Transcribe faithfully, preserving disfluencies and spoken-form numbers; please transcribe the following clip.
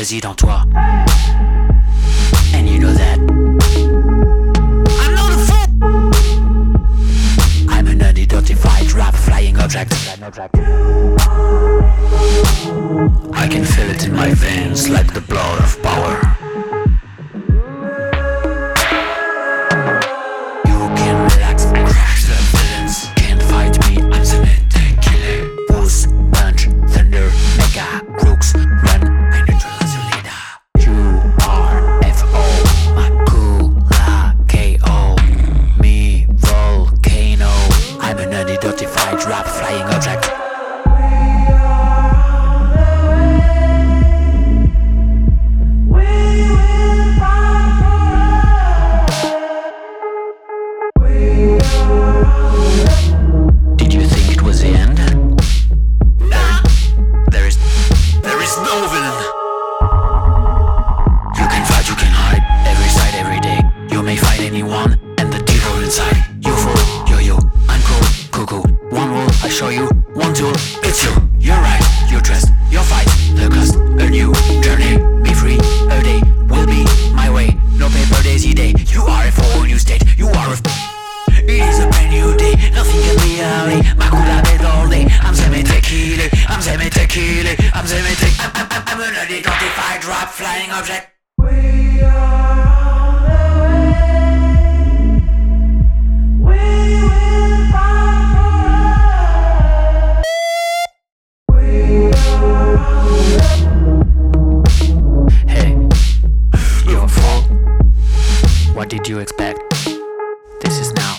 réside en toi. And you know that I'm not a fool. I'm an unidentified rap flying object. I can feel it in my veins like the blood of power. You can relax, crash the villains. Can't fight me, I'm the midday killer. Puss, punch, thunder, mega, crooks, run, I neutralize your leader. You are F O, Makula, K O. Me, volcano. I'm an unidentified rap flying object. Did you think it was the end? There, there is, there is no villain. You can fight, you can hide, every side, every day. You may fight anyone, and the devil inside. You fool, yo-yo, I'm cool, cuckoo. One rule, I show you, one tool, it's you. You're right, your trust, your fight, the cost, a new journey. Be free, a day will be my way. No paper daisy day, you are a full new state. You are a it is a brand new day, nothing can be early. Makula bed all day, I'm the tequila, I'm the tequila, I'm the tequila. I'm, I'm, I'm an unidentified rap flying object. We are on the way. We will fight forever. We are on the way. Hey, you're a fool. What did you expect? This is now.